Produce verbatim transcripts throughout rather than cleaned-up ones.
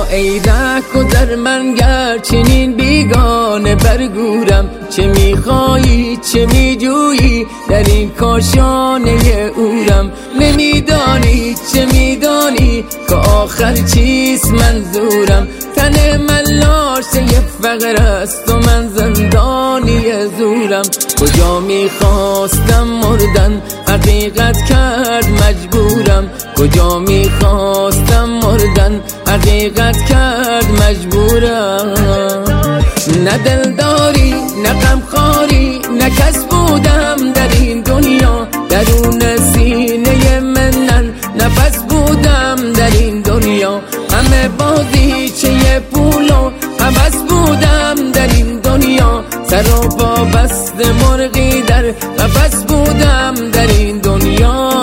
ای ره گذر من گر چنین بیگانه برگورم، چه میخوایی چه میجویی در این کاشانه اورم، نمیدانی چه میدانی که آخر چیست منظورم، تن من لاشه فقر است و من زندانی زورم، کجا میخواستم مردن حقیقت کرد مجبورم، کجا میخواستم مردن حقیقت کرد مجبورم، نه دلداری نه غمخواری نه کس بودم در این دنیا، درون سینه منن نفس بودم در این دنیا، همه بازی چه پول و هوس بودم در این دنیا، سر و پا بست مرغی در قفس بودم در این دنیا.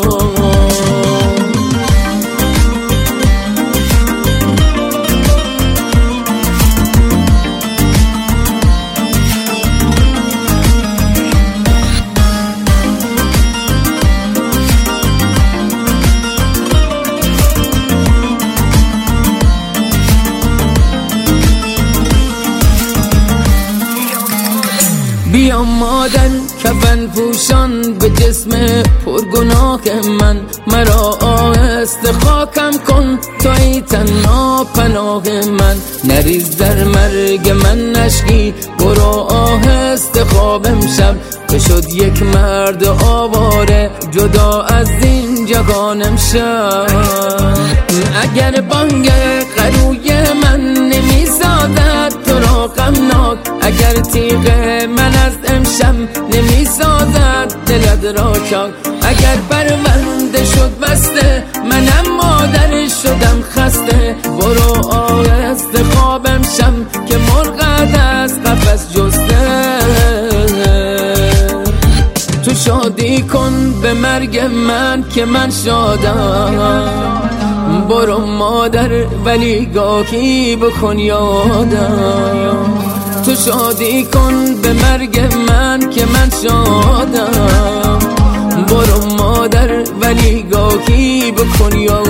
بیا مادر کفن پوشان به جسم پرگناه من، مرا آهسته خاکم کن توی تنها پناه من، نریز در مرگ من نشکی برو آهسته خوابم شب، که شد یک مرد آواره جدا از این جهانم شب، اگر بانگ قروی من نمیسازد تو را غمناک، اگر تیغ من از امشب نمیسازد دلت را چاک، اگر پرونده شد بسته منم مادر شدم خسته، برو آهسته خوابم شب که مرغت از قفس جسته، تو شادی کن به مرگ من که من شادم، برو مادر ولی گاهی بکن یادم، تو شادی کن به مرگ من که من شادم، برو مادر ولی گاهی بکن یادم.